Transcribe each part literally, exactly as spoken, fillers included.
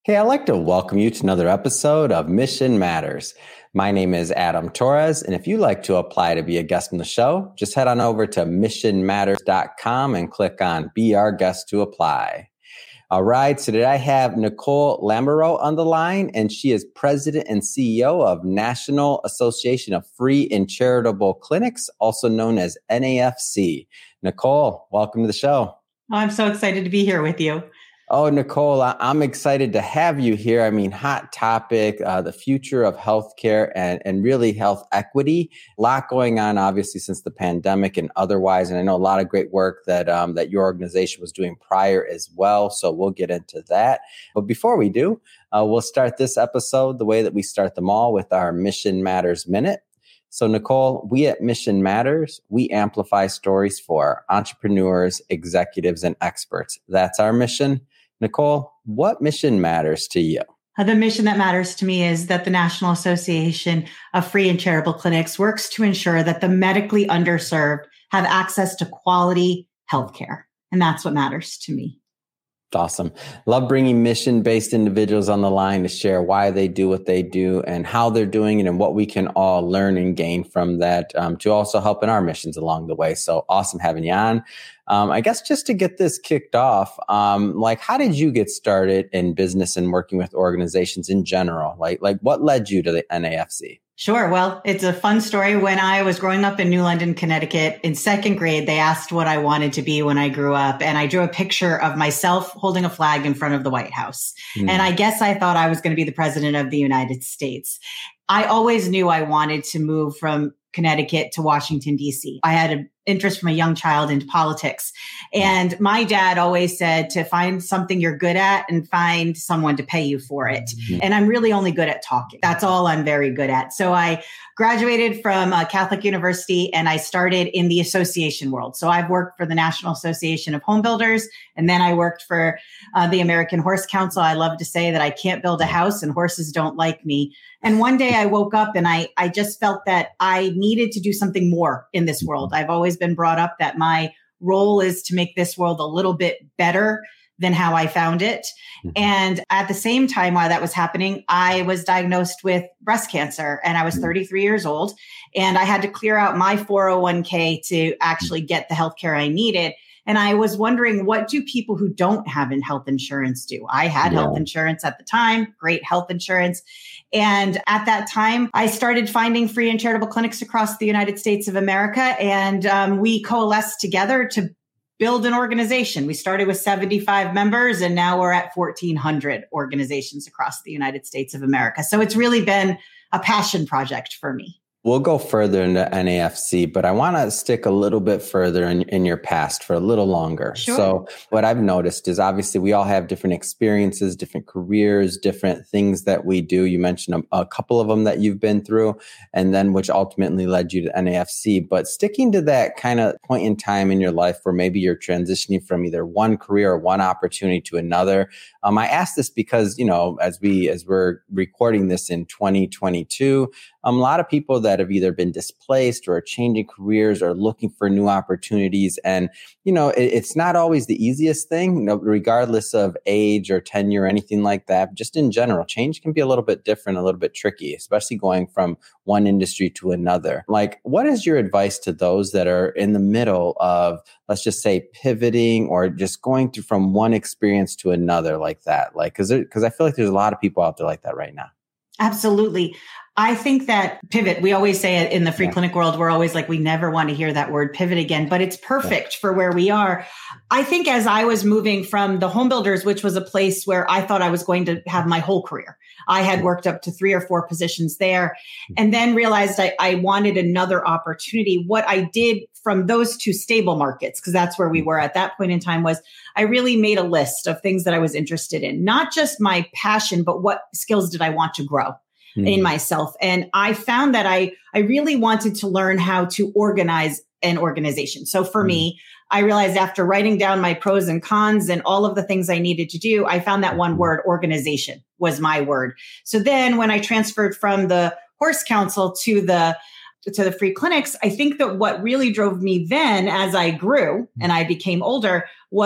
Hey, I'd like to welcome you to another episode of Mission Matters. My name is Adam Torres, and if you'd like to apply to be a guest on the show, just head on over to mission matters dot com and click on Be Our Guest to apply. All right, so today I have Nicole Lamoureux on the line, and she is President and C E O of National Association of Free and Charitable Clinics, also known as N A F C. Nicole, welcome to the show. Oh, I'm so excited to be here with you. Oh, Nicole, I'm excited to have you here. I mean, hot topic, uh, the future of healthcare and, and really health equity. A lot going on, obviously, since the pandemic and otherwise. And I know a lot of great work that um, that your organization was doing prior as well. So we'll get into that. But before we do, uh, we'll start this episode the way that we start them all with our Mission Matters Minute. So, Nicole, we at Mission Matters, we amplify stories for entrepreneurs, executives, and experts. That's our mission. Nicole, what mission matters to you? The mission that matters to me is that the National Association of Free and Charitable Clinics works to ensure that the medically underserved have access to quality healthcare. And that's what matters to me. Awesome. Love bringing mission-based individuals on the line to share why they do what they do and how they're doing it and what we can all learn and gain from that um, to also help in our missions along the way. So awesome having you on. Um, I guess just to get this kicked off, um, like how did you get started in business and working with organizations in general? Like, like what led you to the N A F C? Sure. Well, it's a fun story. When I was growing up in New London, Connecticut, in second grade, they asked what I wanted to be when I grew up. And I drew a picture of myself holding a flag in front of the White House. Mm. And I guess I thought I was going to be the president of the United States. I always knew I wanted to move from Connecticut to Washington, D C. I had an interest from a young child into politics. And my dad always said to find something you're good at and find someone to pay you for it. Mm-hmm. And I'm really only good at talking. That's all I'm very good at. So I graduated from a Catholic university and I started in the association world. So I've worked for the National Association of Home Builders, and then I worked for uh, the American Horse Council. I love to say that I can't build a house and horses don't like me. And one day I woke up and I, I just felt that I needed to do something more in this world. I've always been brought up that my role is to make this world a little bit better than how I found it. Mm-hmm. And at the same time, while that was happening, I was diagnosed with breast cancer and I was thirty-three years old and I had to clear out my four oh one k to actually get the healthcare I needed. And I was wondering, what do people who don't have health insurance do? I had yeah. health insurance at the time, great health insurance. And at that time, I started finding free and charitable clinics across the United States of America. And um, we coalesced together to build an organization. We started with seventy-five members, and now we're at fourteen hundred organizations across the United States of America. So it's really been a passion project for me. We'll go further into N A F C, but I want to stick a little bit further in, in your past for a little longer. Sure. So what I've noticed is obviously we all have different experiences, different careers, different things that we do. You mentioned a, a couple of them that you've been through, and then which ultimately led you to N A F C. But sticking to that kind of point in time in your life where maybe you're transitioning from either one career or one opportunity to another. Um, I ask this because, you know, as we as we're recording this in twenty twenty-two, um, a lot of people that have either been displaced or are changing careers or looking for new opportunities. And, you know, it, it's not always the easiest thing, you know, regardless of age or tenure or anything like that. Just in general, change can be a little bit different, a little bit tricky, especially going from one industry to another. Like, what is your advice to those that are in the middle of, let's just say, pivoting or just going through from one experience to another like that? Like, because because I feel like there's a lot of people out there like that right now. Absolutely. I think that pivot, we always say it in the free yeah. clinic world, we're always like, we never want to hear that word pivot again, but it's perfect yeah. for where we are. I think as I was moving from the home builders, which was a place where I thought I was going to have my whole career, I had worked up to three or four positions there and then realized I, I wanted another opportunity. What I did from those two stable markets, because that's where we were at that point in time, was I really made a list of things that I was interested in, not just my passion, but what skills did I want to grow mm. in myself. And I found that I, I really wanted to learn how to organize an organization. So for mm. me, I realized after writing down my pros and cons and all of the things I needed to do, I found that one word, organization, was my word. So then when I transferred from the Horse Council to the to the free clinics, I think that what really drove me then as I grew and I became older was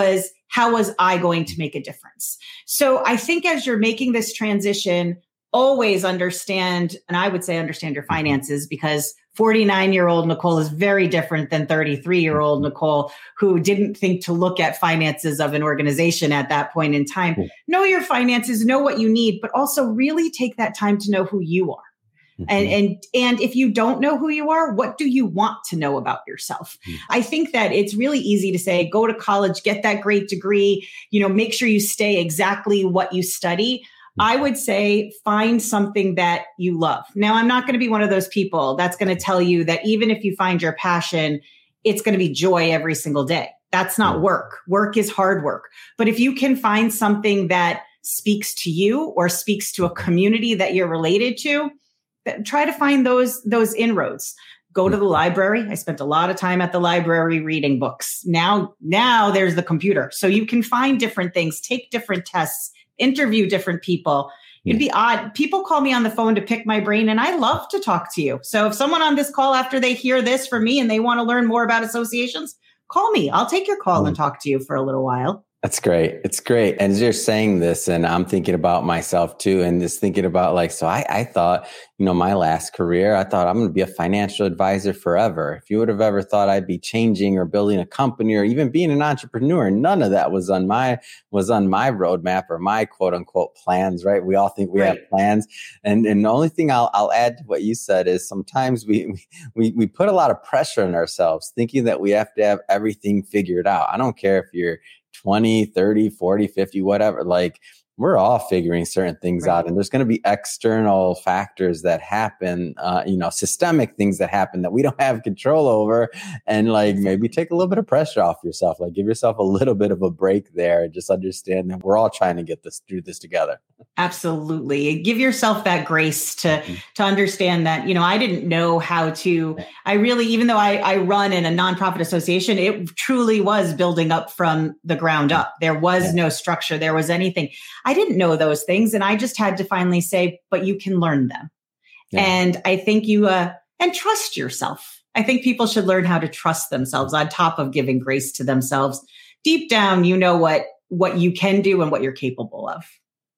how was I going to make a difference? So I think as you're making this transition, always understand, and I would say understand your finances, because forty-nine-year-old Nicole is very different than thirty-three-year-old Nicole, who didn't think to look at finances of an organization at that point in time. Mm-hmm. Know your finances, know what you need, but also really take that time to know who you are. Mm-hmm. And, and, and if you don't know who you are, what do you want to know about yourself? Mm-hmm. I think that it's really easy to say, go to college, get that great degree, you know, make sure you stay exactly what you study. I would say find something that you love. Now, I'm not going to be one of those people that's going to tell you that even if you find your passion, it's going to be joy every single day. That's not work. Work is hard work. But if you can find something that speaks to you or speaks to a community that you're related to, try to find those, those inroads. Go to the library. I spent a lot of time at the library reading books. Now, now there's the computer. So you can find different things, take different tests, interview different people. It'd be odd. People call me on the phone to pick my brain, and I love to talk to you. So if someone on this call, after they hear this from me and they want to learn more about associations, call me. I'll take your call and talk to you for a little while. That's great. It's great. And as you're saying this, and I'm thinking about myself too, and just thinking about like, so I, I thought, you know, my last career, I thought I'm going to be a financial advisor forever. If you would have ever thought I'd be changing or building a company or even being an entrepreneur, none of that was on my, was on my roadmap or my quote unquote plans, right? We all think we right. have plans. And, and the only thing I'll, I'll add to what you said is sometimes we, we, we put a lot of pressure on ourselves thinking that we have to have everything figured out. I don't care if you're twenty, thirty, forty, fifty, whatever, like we're all figuring certain things right. out. And there's going to be external factors that happen, uh, you know, systemic things that happen that we don't have control over. And like, maybe take a little bit of pressure off yourself, like give yourself a little bit of a break there and just understand that we're all trying to get this, do this together. Absolutely. Give yourself that grace to, mm-hmm. to understand that, you know, I didn't know how to, I really, even though I, I run in a nonprofit association, it truly was building up from the ground up. There was yeah. no structure. There was anything. I didn't know those things. And I just had to finally say, but you can learn them. Yeah. And I think you, uh, and trust yourself. I think people should learn how to trust themselves on top of giving grace to themselves. Deep down, you know what, what you can do and what you're capable of.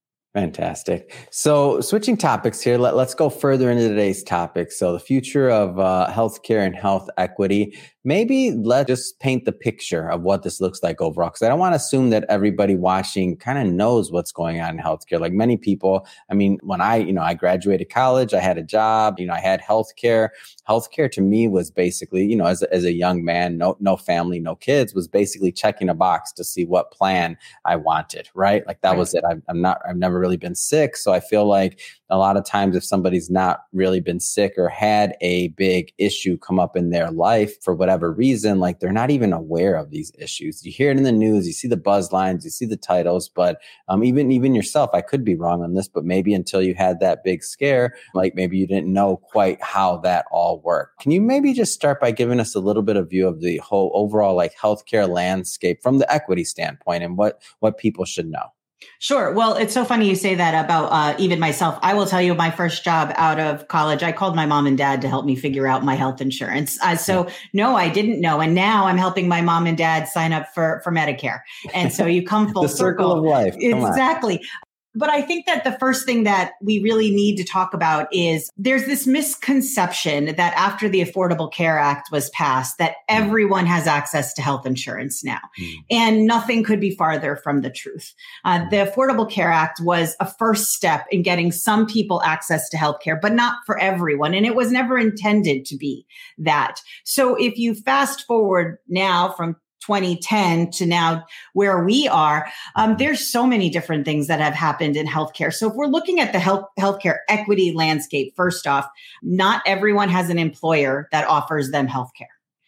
Fantastic. So switching topics here, let, let's go further into today's topic. So the future of uh, healthcare and health equity. Maybe let's just paint the picture of what this looks like overall, because I don't want to assume that everybody watching kind of knows what's going on in healthcare. Like many people, I mean, when I, you know, I graduated college, I had a job, you know, I had healthcare. Healthcare to me was basically, you know, as a, as a young man, no, no family, no kids, was basically checking a box to see what plan I wanted, right? Like that right. was it. I'm, I'm not, I've never really been sick. So I feel like a lot of times if somebody's not really been sick or had a big issue come up in their life for whatever reason, like they're not even aware of these issues. You hear it in the news, you see the buzz lines, you see the titles, but um, even, even yourself, I could be wrong on this, but maybe until you had that big scare, like maybe you didn't know quite how that all worked. Can you maybe just start by giving us a little bit of view of the whole overall like healthcare landscape from the equity standpoint and what, what people should know? Sure. Well, it's so funny you say that about uh, even myself. I will tell you my first job out of college, I called my mom and dad to help me figure out my health insurance. Uh, so no, I didn't know. And now I'm helping my mom and dad sign up for, for Medicare. And so you come full the circle. circle of life. Come exactly. On. But I think that the first thing that we really need to talk about is there's this misconception that after the Affordable Care Act was passed, that everyone has access to health insurance now. Mm. And nothing could be farther from the truth. Uh, the Affordable Care Act was a first step in getting some people access to healthcare, but not for everyone. And it was never intended to be that. So if you fast forward now from twenty ten to now where we are, um, there's so many different things that have happened in healthcare. So if we're looking at the health healthcare equity landscape, first off, not everyone has an employer that offers them healthcare.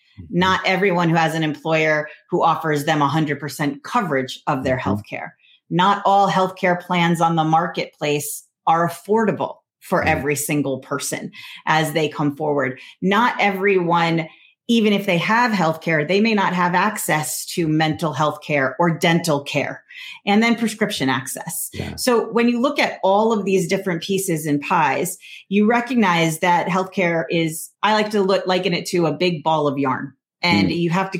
Not everyone who has an employer who offers them one hundred percent coverage of their healthcare. Not all healthcare plans on the marketplace are affordable for every single person as they come forward. Not everyone, even if they have healthcare, they may not have access to mental health care or dental care, and then prescription access. Yeah. So when you look at all of these different pieces and pies, you recognize that healthcare is, I like to look, liken it to a big ball of yarn, and mm. you have to keep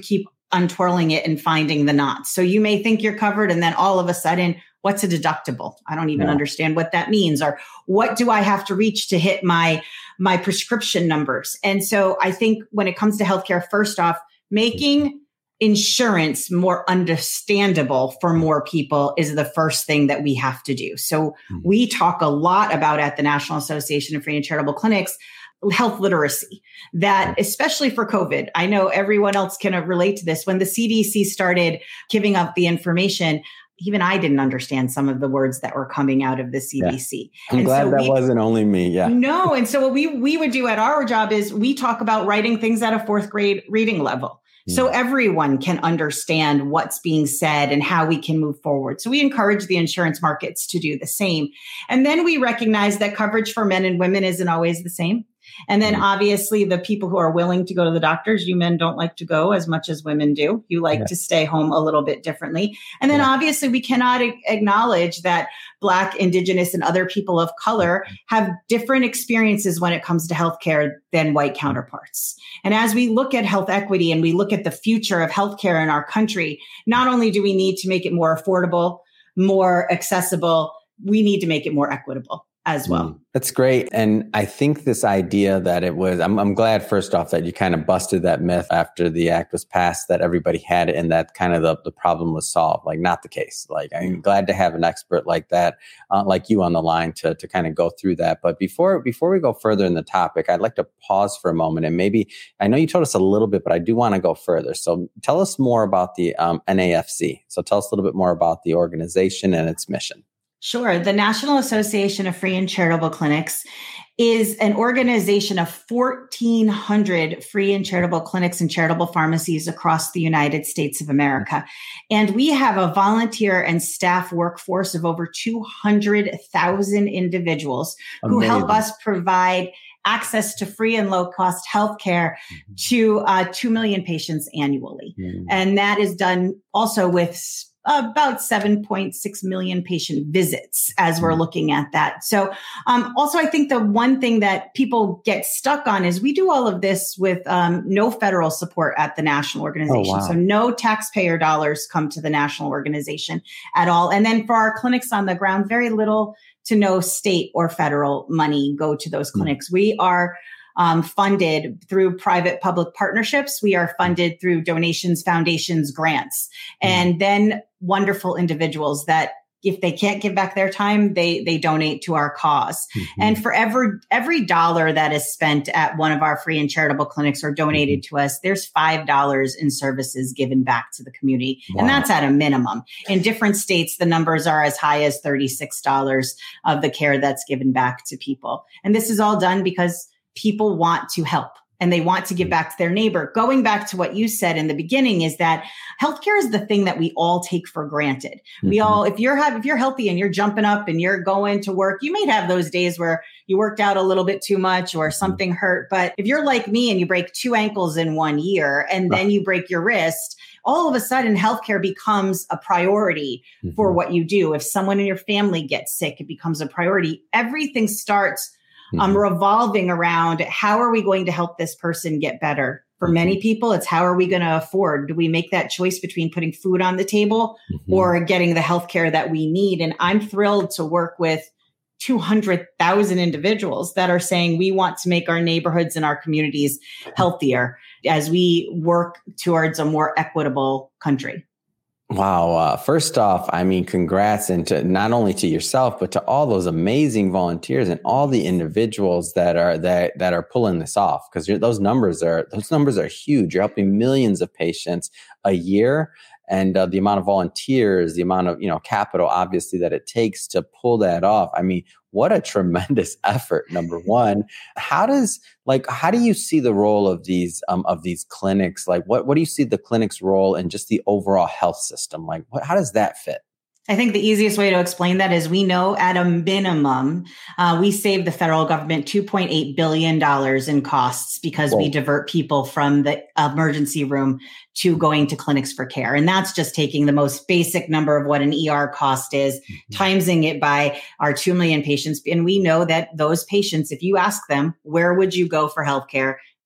untwirling it and finding the knots. So you may think you're covered, and then all of a sudden, what's a deductible? I don't even yeah. understand what that means. Or what do I have to reach to hit my, my prescription numbers? And so I think when it comes to healthcare, first off, making insurance more understandable for more people is the first thing that we have to do. So mm-hmm. we talk a lot about at the National Association of Free and Charitable Clinics, health literacy, that especially for COVID, I know everyone else can relate to this. When the C D C started giving up the information, even I didn't understand some of the words that were coming out of the C D C. Yeah. I'm and glad so that we, wasn't only me. Yeah. No. And so what we, we would do at our job is we talk about writing things at a fourth grade reading level. Mm. So everyone can understand what's being said and how we can move forward. So we encourage the insurance markets to do the same. And then we recognize that coverage for men and women isn't always the same. And then obviously the people who are willing to go to the doctors, you men don't like to go as much as women do. You like yeah. to stay home a little bit differently. And then yeah. obviously we cannot a- acknowledge that Black, Indigenous, and other people of color have different experiences when it comes to healthcare than white counterparts. And as we look at health equity and we look at the future of healthcare in our country, not only do we need to make it more affordable, more accessible, we need to make it more equitable as well. Mm, that's great. And I think this idea that it was, I'm, I'm glad first off that you kind of busted that myth after the act was passed, that everybody had it and that kind of the, the problem was solved. Like, not the case. Like, I'm glad to have an expert like that, uh, like you on the line to, to kind of go through that. But before, before we go further in the topic, I'd like to pause for a moment and maybe, I know you told us a little bit, but I do want to go further. So tell us more about the um, N A F C. So tell us a little bit more about the organization and its mission. Sure. The National Association of Free and Charitable Clinics is an organization of fourteen hundred free and charitable clinics and charitable pharmacies across the United States of America. And we have a volunteer and staff workforce of over two hundred thousand individuals Amazing. Who help us provide access to free and low-cost healthcare mm-hmm. to uh, two million patients annually. Mm-hmm. And that is done also with about seven point six million patient visits as we're looking at that. So um, also, I think the one thing that people get stuck on is we do all of this with um, no federal support at the national organization. Oh, wow. So no taxpayer dollars come to the national organization at all. And then for our clinics on the ground, very little to no state or federal money go to those clinics. Mm-hmm. We are Um, funded through private-public partnerships. We are funded through donations, foundations, grants, and then wonderful individuals that if they can't give back their time, they they donate to our cause. Mm-hmm. And for every, every dollar that is spent at one of our free and charitable clinics or donated mm-hmm. to us, there's five dollars in services given back to the community. Wow. And that's at a minimum. In different states, the numbers are as high as thirty-six dollars of the care that's given back to people. And this is all done because people want to help and they want to give back to their neighbor. Going back to what you said in the beginning is that healthcare is the thing that we all take for granted. Mm-hmm. We all, if you're have, if you're healthy and you're jumping up and you're going to work, you may have those days where you worked out a little bit too much or something hurt. But if you're like me and you break two ankles in one year and then you break your wrist, all of a sudden healthcare becomes a priority mm-hmm. for what you do. If someone in your family gets sick, it becomes a priority. Everything starts Um, revolving around how are we going to help this person get better? For mm-hmm. many people, it's how are we going to afford? Do we make that choice between putting food on the table mm-hmm. or getting the healthcare that we need? And I'm thrilled to work with two hundred thousand individuals that are saying we want to make our neighborhoods and our communities healthier as we work towards a more equitable country. Wow. Uh, first off, I mean, congrats and to not only to yourself, but to all those amazing volunteers and all the individuals that are that that are pulling this off, because those numbers are those numbers are huge. You're helping millions of patients a year. And uh, the amount of volunteers, the amount of, you know, capital, obviously, that it takes to pull that off. I mean, what a tremendous effort, number one. How does, like, how do you see the role of these, um, of these clinics? Like, what, what do you see the clinic's role in just the overall health system? Like, what, how does that fit? I think the easiest way to explain that is we know at a minimum, uh, we save the federal government two point eight billion dollars in costs because Whoa. we divert people from the emergency room to going to clinics for care. And that's just taking the most basic number of what an E R cost is, mm-hmm. timesing it by our two million patients. And we know that those patients, if you ask them, where would you go for healthcare?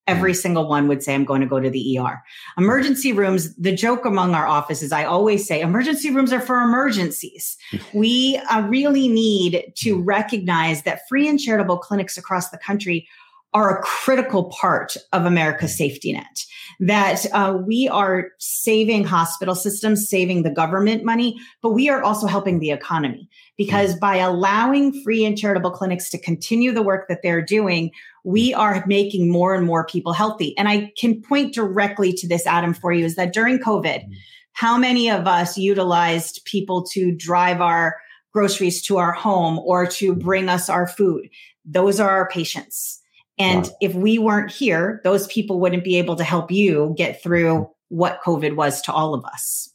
every single one would say, I'm going to go to the E R. Emergency rooms, the joke among our offices, I always say, emergency rooms are for emergencies. We uh, really need to recognize that free and charitable clinics across the country are a critical part of America's safety net, that uh, we are saving hospital systems, saving the government money, but we are also helping the economy, because by allowing free and charitable clinics to continue the work that they're doing, we are making more and more people healthy. And I can point directly to this, Adam, for you, is that during COVID, how many of us utilized people to drive our groceries to our home or to bring us our food? Those are our patients. And wow. if we weren't here, those people wouldn't be able to help you get through what COVID was to all of us.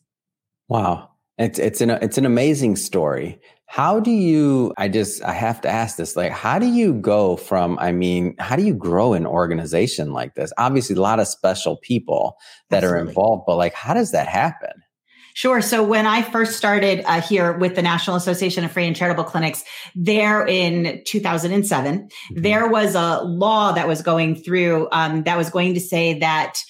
Wow. It's, it's an, it's an amazing story. How do you, I just, I have to ask this, like, how do you go from, I mean, how do you grow an organization like this? Obviously a lot of special people that Absolutely. Are involved, but like, how does that happen? Sure. So when I first started uh, here with the National Association of Free and Charitable Clinics, there in two thousand seven, mm-hmm. there was a law that was going through um, that was going to say that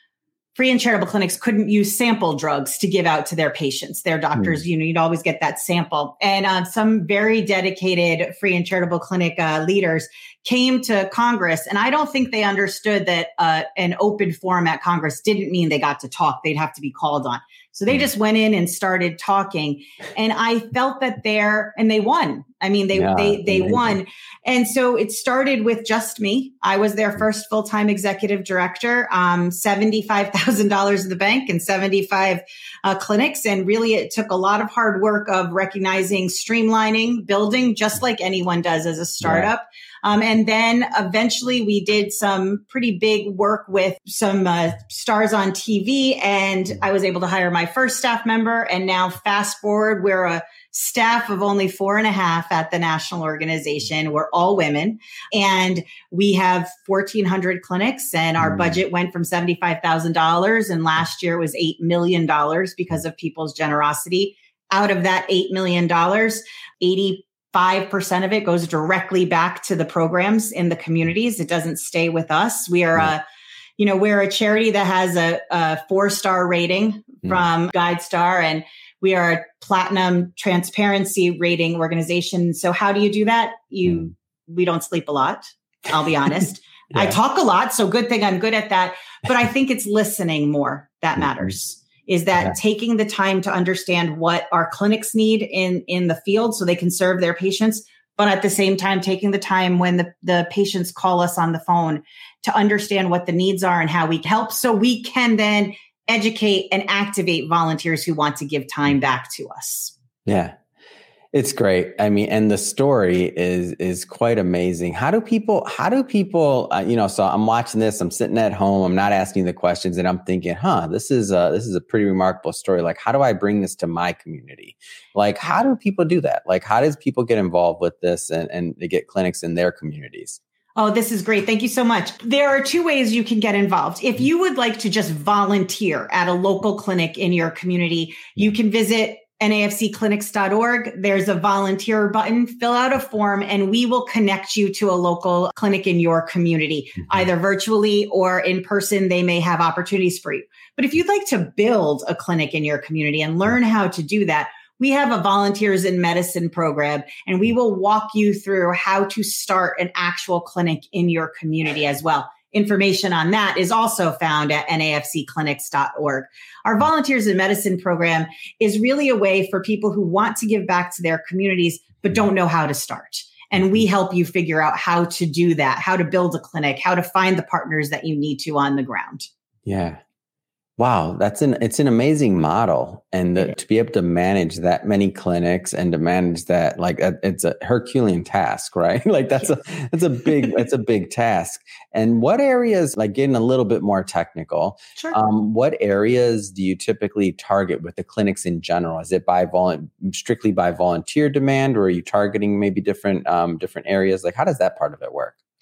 free and charitable clinics couldn't use sample drugs to give out to their patients, their doctors. Mm-hmm. You know, you'd always get that sample. And uh, some very dedicated free and charitable clinic uh, leaders came to Congress. And I don't think they understood that uh, an open forum at Congress didn't mean they got to talk. They'd have to be called on. So they just went in and started talking. And I felt that they're, and they won. I mean, they, yeah, they, they amazing. won. And so it started with just me. I was their first full-time executive director, um, seventy-five thousand dollars in the bank and seventy-five uh, clinics. And really it took a lot of hard work of recognizing, streamlining, building, just like anyone does as a startup. Yeah. Um, and then eventually we did some pretty big work with some uh, stars on T V, and I was able to hire my first staff member. And now fast forward, we're a staff of only four and a half at the national organization. We're all women, and we have fourteen hundred clinics, and our mm. budget went from seventy-five thousand dollars. And last year it was eight million dollars because of people's generosity. Out of that eight million dollars, eighty Five percent of it goes directly back to the programs in the communities. It doesn't stay with us. We are a, you know, we're a charity that has a, a four-star rating from GuideStar, and we are a platinum transparency rating organization. So how do you do that? You, we don't sleep a lot. I'll be honest. yeah. I talk a lot, so good thing I'm good at that. But I think it's listening more that matters. Is that yeah. taking the time to understand what our clinics need in, in the field so they can serve their patients, but at the same time, taking the time when the, the patients call us on the phone to understand what the needs are and how we help, so we can then educate and activate volunteers who want to give time back to us. Yeah. It's great. I mean, and the story is is quite amazing. How do people, how do people, uh, you know, so I'm watching this, I'm sitting at home, I'm not asking the questions, and I'm thinking, huh, this is a, this is a pretty remarkable story. Like, how do I bring this to my community? Like, how do people do that? Like, how does people get involved with this and, and they get clinics in their communities? Oh, this is great. Thank you so much. There are two ways you can get involved. If you would like to just volunteer at a local clinic in your community, you can visit N A F C clinics dot org. There's a volunteer button, fill out a form, and we will connect you to a local clinic in your community, mm-hmm. either virtually or in person. They may have opportunities for you. But if you'd like to build a clinic in your community and learn how to do that, we have a Volunteers in Medicine program, and we will walk you through how to start an actual clinic in your community as well. Information on that is also found at N A F C clinics dot org. Our Volunteers in Medicine program is really a way for people who want to give back to their communities, but don't know how to start. And we help you figure out how to do that, how to build a clinic, how to find the partners that you need to on the ground. Yeah. Wow, that's an it's an amazing model, and the, to be able to manage that many clinics and to manage that, like it's a Herculean task, right? Like that's a that's a big that's a big task. And what areas, like getting a little bit more technical, sure. um, what areas do you typically target with the clinics in general? Is it by volu- strictly by volunteer demand, or are you targeting maybe different um, different areas? Like, how does that part of it work?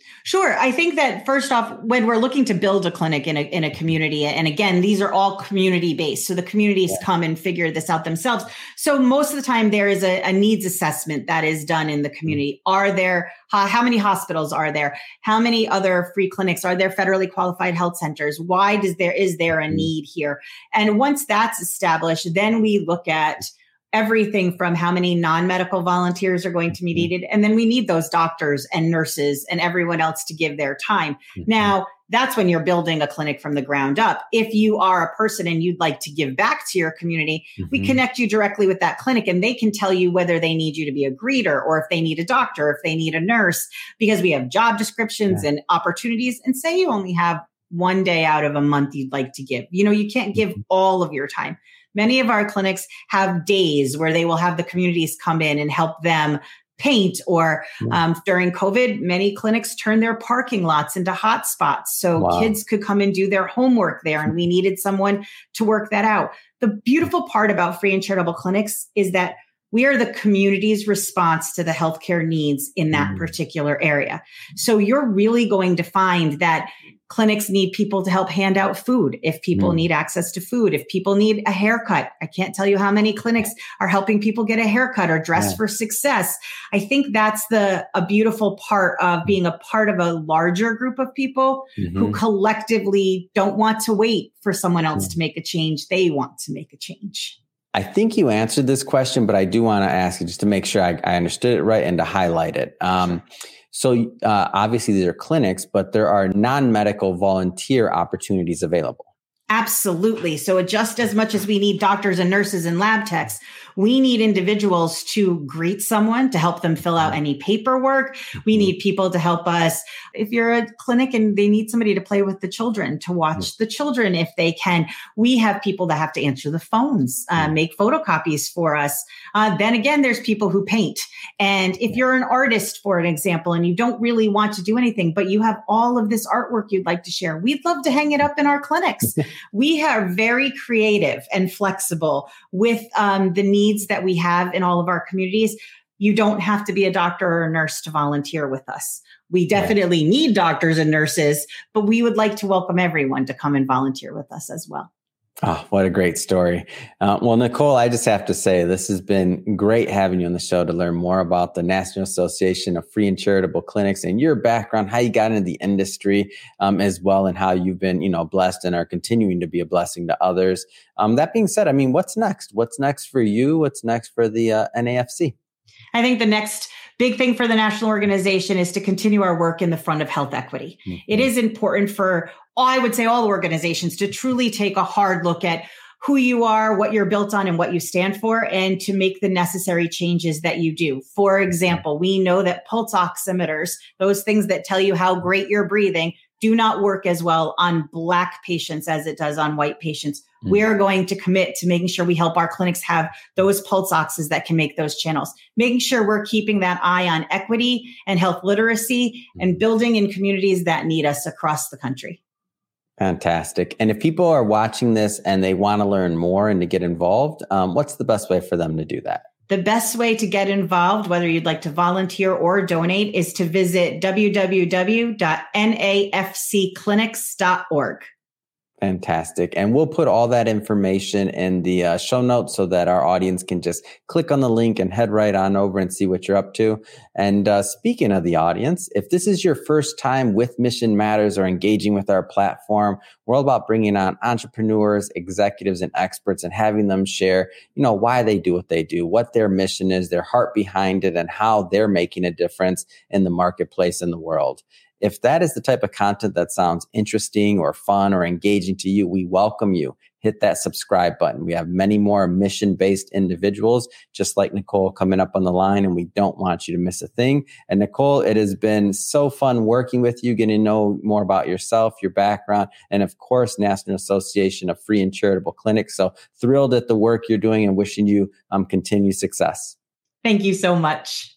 Sure. I think that first off, when we're looking to build a clinic in a in a community, and again, these are all community based. So the communities yeah. come and figure this out themselves. So most of the time there is a, a needs assessment that is done in the community. Are there, uh, how many hospitals are there? How many other free clinics? Are there federally qualified health centers? Why does there, is there a need here? And once that's established, then we look at everything from how many non-medical volunteers are going to be needed. And then we need those doctors and nurses and everyone else to give their time. Mm-hmm. Now, that's when you're building a clinic from the ground up. If you are a person and you'd like to give back to your community, mm-hmm. we connect you directly with that clinic and they can tell you whether they need you to be a greeter or if they need a doctor, if they need a nurse, because we have job descriptions yeah. and opportunities. And say you only have one day out of a month you'd like to give. You know, you can't give all of your time. Many of our clinics have days where they will have the communities come in and help them paint, or um, during COVID, many clinics turned their parking lots into hotspots. So wow. kids could come and do their homework there, and we needed someone to work that out. The beautiful part about free and charitable clinics is that we are the community's response to the healthcare needs in that mm. particular area. So you're really going to find that clinics need people to help hand out food if people mm. need access to food, if people need a haircut. I can't tell you how many clinics are helping people get a haircut or dress yeah. for success. I think that's the a beautiful part of being a part of a larger group of people mm-hmm. who collectively don't want to wait for someone else yeah. to make a change. They want to make a change. I think you answered this question, but I do want to ask you just to make sure I, I understood it right and to highlight it. Um, so uh, obviously these are clinics, but there are non-medical volunteer opportunities available. Absolutely. So just as much as we need doctors and nurses and lab techs, we need individuals to greet someone, to help them fill out any paperwork. We need people to help us. If you're a clinic and they need somebody to play with the children, to watch the children if they can, we have people that have to answer the phones, uh, make photocopies for us. Uh, then again, there's people who paint. And if you're an artist, for an example, and you don't really want to do anything, but you have all of this artwork you'd like to share, we'd love to hang it up in our clinics. We are very creative and flexible with um, the needs that we have in all of our communities. You don't have to be a doctor or a nurse to volunteer with us. We definitely need doctors and nurses, but we would like to welcome everyone to come and volunteer with us as well. Oh, what a great story. Uh, well, Nicole, I just have to say, this has been great having you on the show to learn more about the National Association of Free and Charitable Clinics and your background, how you got into the industry um, as well, and how you've been, you know, blessed and are continuing to be a blessing to others. Um, that being said, I mean, what's next? What's next for you? What's next for the uh, N A F C? I think the next big thing for the national organization is to continue our work in the front of health equity. Mm-hmm. It is important for, I would say, all organizations to truly take a hard look at who you are, what you're built on, and what you stand for, and to make the necessary changes that you do. For example, we know that pulse oximeters, those things that tell you how great you're breathing, do not work as well on Black patients as it does on white patients. Mm. We are going to commit to making sure we help our clinics have those pulse oxes that can make those channels, making sure we're keeping that eye on equity and health literacy mm. and building in communities that need us across the country. Fantastic. And if people are watching this and they want to learn more and to get involved, um, what's the best way for them to do that? The best way to get involved, whether you'd like to volunteer or donate, is to visit w w w dot n a f c clinics dot org. Fantastic. And we'll put all that information in the uh, show notes so that our audience can just click on the link and head right on over and see what you're up to. And uh, speaking of the audience, if this is your first time with Mission Matters or engaging with our platform, we're all about bringing on entrepreneurs, executives, and experts and having them share, you know, why they do what they do, what their mission is, their heart behind it, and how they're making a difference in the marketplace and the world. If that is the type of content that sounds interesting or fun or engaging to you, we welcome you. Hit that subscribe button. We have many more mission-based individuals, just like Nicole, coming up on the line, and we don't want you to miss a thing. And Nicole, it has been so fun working with you, getting to know more about yourself, your background, and of course, National Association of Free and Charitable Clinics. So thrilled at the work you're doing and wishing you um, continued success. Thank you so much.